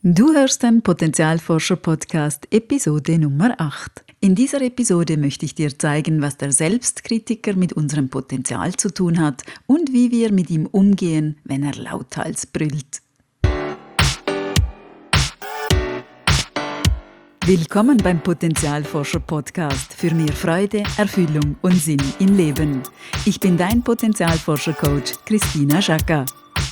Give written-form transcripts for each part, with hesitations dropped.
Du hörst den Potenzialforscher-Podcast Episode Nummer 8. In dieser Episode möchte ich dir zeigen, was der Selbstkritiker mit unserem Potenzial zu tun hat und wie wir mit ihm umgehen, wenn er lauthals brüllt. Willkommen beim Potenzialforscher-Podcast für mehr Freude, Erfüllung und Sinn im Leben. Ich bin dein Potenzialforscher-Coach Christina Schaka.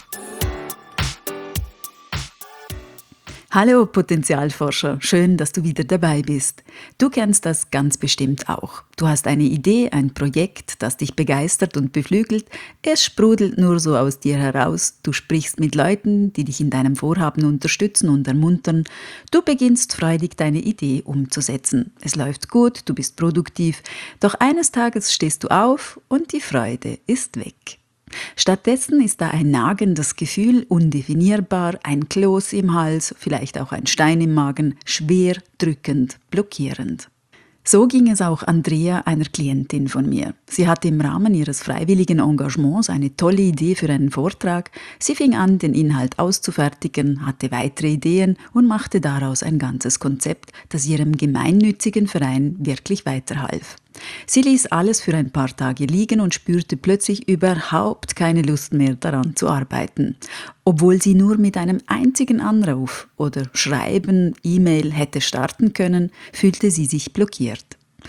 Hallo Potenzialforscher, schön, dass du wieder dabei bist. Du kennst das ganz bestimmt auch. Du hast eine Idee, ein Projekt, das dich begeistert und beflügelt. Es sprudelt nur so aus dir heraus. Du sprichst mit Leuten, die dich in deinem Vorhaben unterstützen und ermuntern. Du beginnst freudig deine Idee umzusetzen. Es läuft gut, du bist produktiv. Doch eines Tages stehst du auf und die Freude ist weg. Stattdessen ist da ein nagendes Gefühl, undefinierbar, ein Kloß im Hals, vielleicht auch ein Stein im Magen, schwer, drückend, blockierend. So ging es auch Andrea, einer Klientin von mir. Sie hatte im Rahmen ihres freiwilligen Engagements eine tolle Idee für einen Vortrag. Sie fing an, den Inhalt auszufertigen, hatte weitere Ideen und machte daraus ein ganzes Konzept, das ihrem gemeinnützigen Verein wirklich weiterhalf. Sie ließ alles für ein paar Tage liegen und spürte plötzlich überhaupt keine Lust mehr daran zu arbeiten. Obwohl sie nur mit einem einzigen Anruf oder Schreiben, E-Mail hätte starten können, fühlte sie sich blockiert.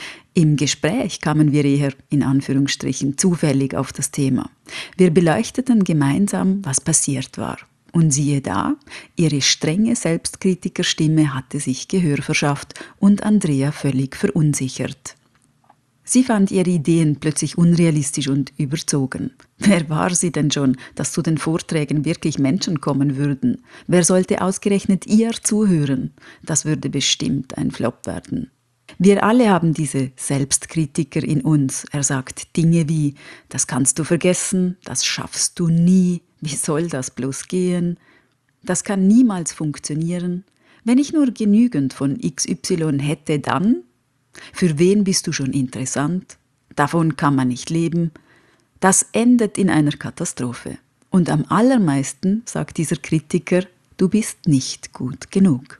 Im Gespräch kamen wir eher, in Anführungsstrichen, zufällig auf das Thema. Wir beleuchteten gemeinsam, was passiert war. Und siehe da, ihre strenge Selbstkritikerstimme hatte sich Gehör verschafft und Andrea völlig verunsichert. Sie fand ihre Ideen plötzlich unrealistisch und überzogen. Wer war sie denn schon, dass zu den Vorträgen wirklich Menschen kommen würden? Wer sollte ausgerechnet ihr zuhören? Das würde bestimmt ein Flop werden. Wir alle haben diese Selbstkritiker in uns. Er sagt Dinge wie, das kannst du vergessen, das schaffst du nie, wie soll das bloß gehen? Das kann niemals funktionieren. Wenn ich nur genügend von XY hätte, dann? Für wen bist du schon interessant? Davon kann man nicht leben. Das endet in einer Katastrophe. Und am allermeisten sagt dieser Kritiker, du bist nicht gut genug.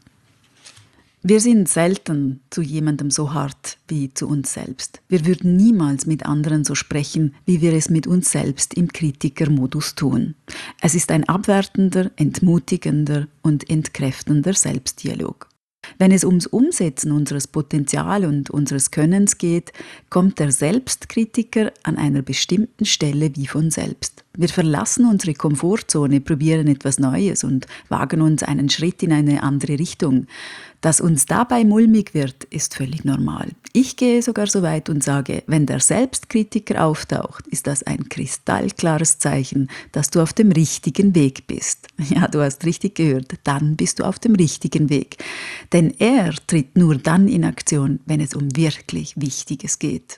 Wir sind selten zu jemandem so hart wie zu uns selbst. Wir würden niemals mit anderen so sprechen, wie wir es mit uns selbst im Kritikermodus tun. Es ist ein abwertender, entmutigender und entkräftender Selbstdialog. Wenn es ums Umsetzen unseres Potenzials und unseres Könnens geht, kommt der Selbstkritiker an einer bestimmten Stelle wie von selbst. Wir verlassen unsere Komfortzone, probieren etwas Neues und wagen uns einen Schritt in eine andere Richtung. Dass uns dabei mulmig wird, ist völlig normal. Ich gehe sogar so weit und sage, wenn der Selbstkritiker auftaucht, ist das ein kristallklares Zeichen, dass du auf dem richtigen Weg bist. Ja, du hast richtig gehört, dann bist du auf dem richtigen Weg. Denn er tritt nur dann in Aktion, wenn es um wirklich Wichtiges geht.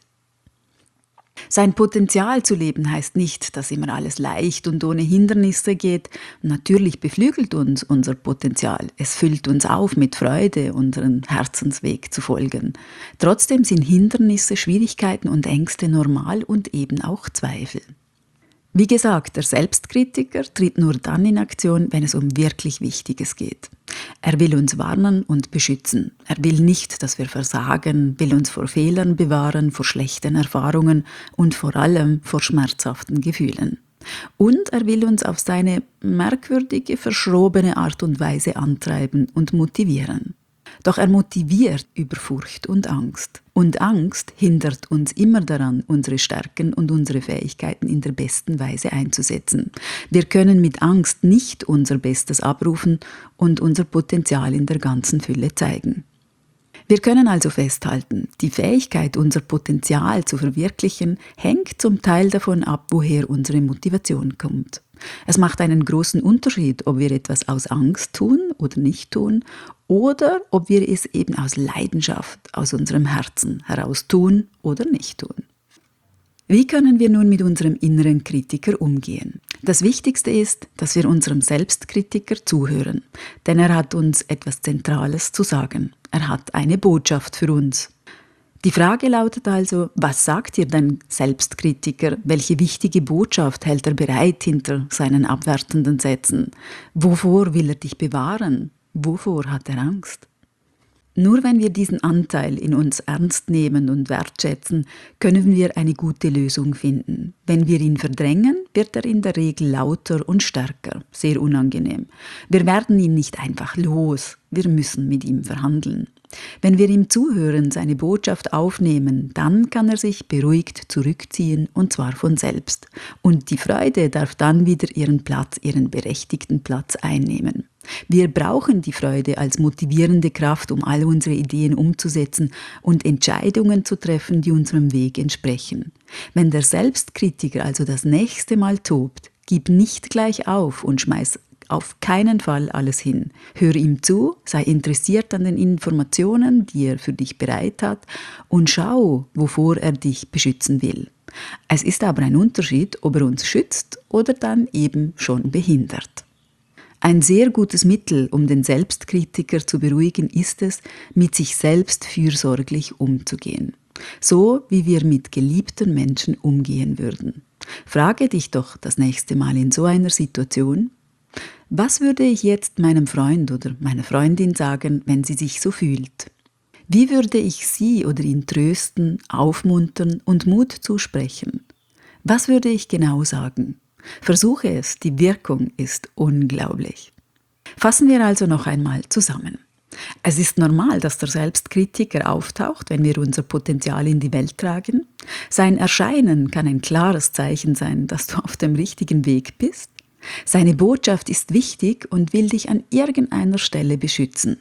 Sein Potenzial zu leben heißt nicht, dass immer alles leicht und ohne Hindernisse geht. Natürlich beflügelt uns unser Potenzial. Es füllt uns auf mit Freude, unseren Herzensweg zu folgen. Trotzdem sind Hindernisse, Schwierigkeiten und Ängste normal und eben auch Zweifel. Wie gesagt, der Selbstkritiker tritt nur dann in Aktion, wenn es um wirklich Wichtiges geht. Er will uns warnen und beschützen. Er will nicht, dass wir versagen, will uns vor Fehlern bewahren, vor schlechten Erfahrungen und vor allem vor schmerzhaften Gefühlen. Und er will uns auf seine merkwürdige, verschrobene Art und Weise antreiben und motivieren. Doch er motiviert über Furcht und Angst. Und Angst hindert uns immer daran, unsere Stärken und unsere Fähigkeiten in der besten Weise einzusetzen. Wir können mit Angst nicht unser Bestes abrufen und unser Potenzial in der ganzen Fülle zeigen. Wir können also festhalten, die Fähigkeit, unser Potenzial zu verwirklichen, hängt zum Teil davon ab, woher unsere Motivation kommt. Es macht einen großen Unterschied, ob wir etwas aus Angst tun oder nicht tun oder ob wir es eben aus Leidenschaft, aus unserem Herzen heraus tun oder nicht tun. Wie können wir nun mit unserem inneren Kritiker umgehen? Das Wichtigste ist, dass wir unserem Selbstkritiker zuhören, denn er hat uns etwas Zentrales zu sagen. Er hat eine Botschaft für uns. Die Frage lautet also, was sagt dir dein Selbstkritiker? Welche wichtige Botschaft hält er bereit hinter seinen abwertenden Sätzen? Wovor will er dich bewahren? Wovor hat er Angst? Nur wenn wir diesen Anteil in uns ernst nehmen und wertschätzen, können wir eine gute Lösung finden. Wenn wir ihn verdrängen, wird er in der Regel lauter und stärker, sehr unangenehm. Wir werden ihn nicht einfach los, wir müssen mit ihm verhandeln. Wenn wir ihm zuhören, seine Botschaft aufnehmen, dann kann er sich beruhigt zurückziehen, und zwar von selbst. Und die Freude darf dann wieder ihren Platz, ihren berechtigten Platz einnehmen. Wir brauchen die Freude als motivierende Kraft, um all unsere Ideen umzusetzen und Entscheidungen zu treffen, die unserem Weg entsprechen. Wenn der Selbstkritiker also das nächste Mal tobt, gib nicht gleich auf und schmeiß auf keinen Fall alles hin. Hör ihm zu, sei interessiert an den Informationen, die er für dich bereit hat, und schau, wovor er dich beschützen will. Es ist aber ein Unterschied, ob er uns schützt oder dann eben schon behindert. Ein sehr gutes Mittel, um den Selbstkritiker zu beruhigen, ist es, mit sich selbst fürsorglich umzugehen. So, wie wir mit geliebten Menschen umgehen würden. Frage dich doch das nächste Mal in so einer Situation: Was würde ich jetzt meinem Freund oder meiner Freundin sagen, wenn sie sich so fühlt? Wie würde ich sie oder ihn trösten, aufmuntern und Mut zusprechen? Was würde ich genau sagen? Versuche es, die Wirkung ist unglaublich. Fassen wir also noch einmal zusammen. Es ist normal, dass der Selbstkritiker auftaucht, wenn wir unser Potenzial in die Welt tragen. Sein Erscheinen kann ein klares Zeichen sein, dass du auf dem richtigen Weg bist. Seine Botschaft ist wichtig und will dich an irgendeiner Stelle beschützen.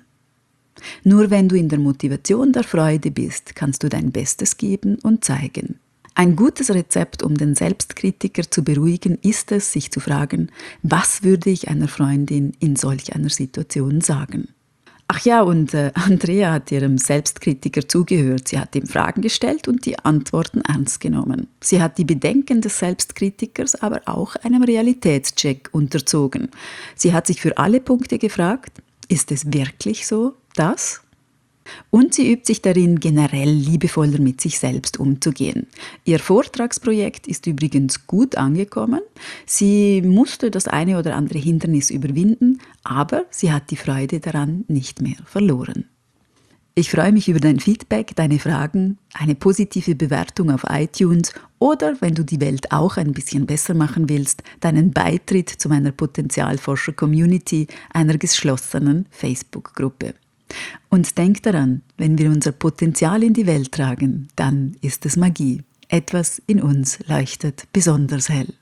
Nur wenn du in der Motivation der Freude bist, kannst du dein Bestes geben und zeigen. Ein gutes Rezept, um den Selbstkritiker zu beruhigen, ist es, sich zu fragen: Was würde ich einer Freundin in solch einer Situation sagen? Ach ja, und Andrea hat ihrem Selbstkritiker zugehört. Sie hat ihm Fragen gestellt und die Antworten ernst genommen. Sie hat die Bedenken des Selbstkritikers aber auch einem Realitätscheck unterzogen. Sie hat sich für alle Punkte gefragt: Ist es wirklich so, dass? Und sie übt sich darin, generell liebevoller mit sich selbst umzugehen. Ihr Vortragsprojekt ist übrigens gut angekommen. Sie musste das eine oder andere Hindernis überwinden, aber sie hat die Freude daran nicht mehr verloren. Ich freue mich über dein Feedback, deine Fragen, eine positive Bewertung auf iTunes oder, wenn du die Welt auch ein bisschen besser machen willst, deinen Beitritt zu meiner Potenzialforscher-Community, einer geschlossenen Facebook-Gruppe. Und denk daran, wenn wir unser Potenzial in die Welt tragen, dann ist es Magie. Etwas in uns leuchtet besonders hell.